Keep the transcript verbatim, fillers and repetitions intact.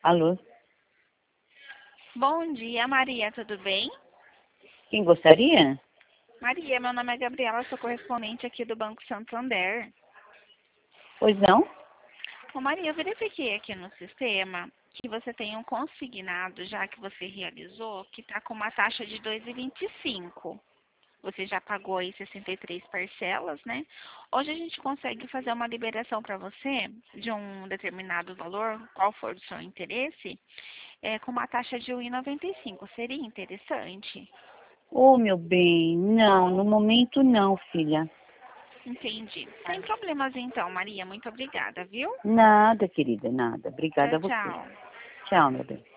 Alô? Bom dia, Maria, tudo bem? Quem gostaria? Maria, meu nome é Gabriela, sou correspondente aqui do Banco Santander. Pois não? Ô, Maria, eu verifiquei aqui no sistema que você tem um consignado, já que você realizou, que está com uma taxa de dois vírgula vinte e cinco. Você já pagou aí sessenta e três parcelas, né? Hoje a gente consegue fazer uma liberação para você de um determinado valor, qual for do seu interesse, é, com uma taxa de um vírgula noventa e cinco. Seria interessante? Ô, meu bem, não, no momento não, filha. Entendi. Sem problemas então, Maria. Muito obrigada, viu? Nada, querida, nada. Tchau, Obrigada a você. tchau. Tchau, meu bem.